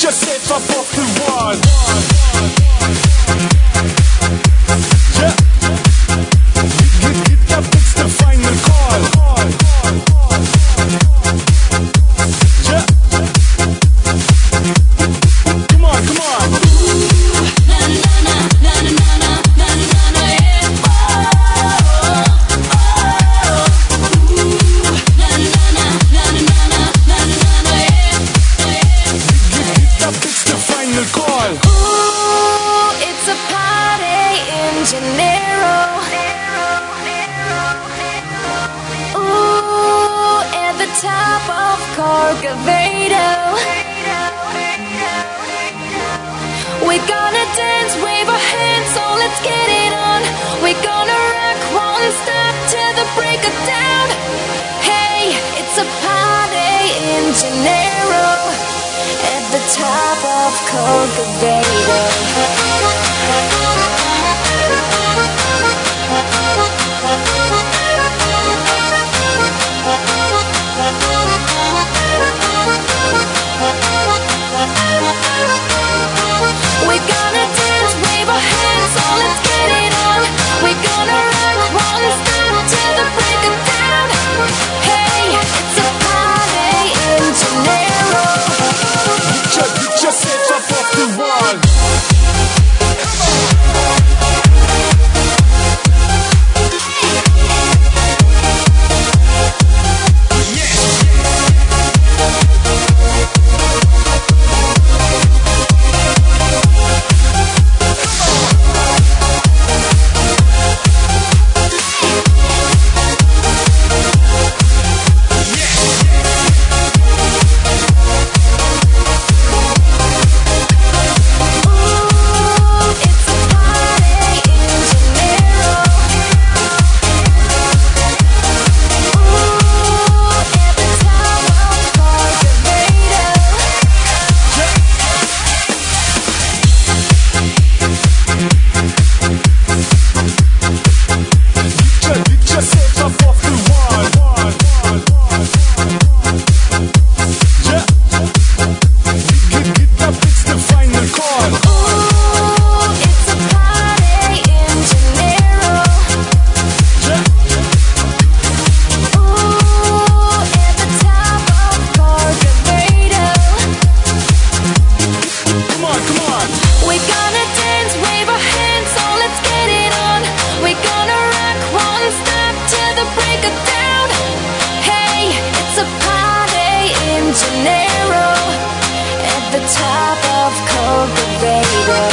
yourself up off the wall. Yeah. Hit that bitch the final call. Yeah. Come on, come on. Janeiro. Ooh, at the top of Corcovado. We're gonna dance, wave our hands, so let's get it on. We're gonna rock, won't stop till the break of dawn. Hey, it's a party in Janeiro, at the top of Corcovado. We're gonna dance, wave our hands, so let's get it on. We're gonna rock, won't stop till the break of dawn. Hey, it's a party in Janeiro. Get yourself up off the wall. Janeiro, at the top of Corcovado.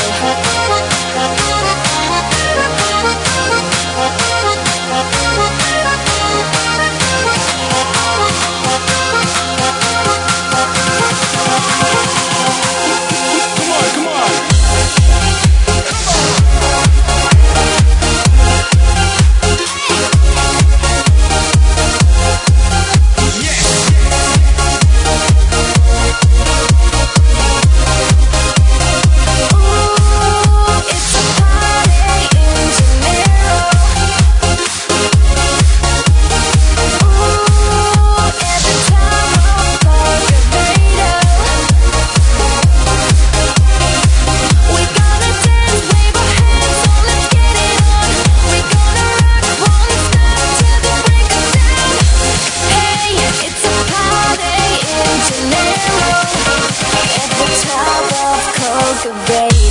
Janeiro, at the top of Corcovado.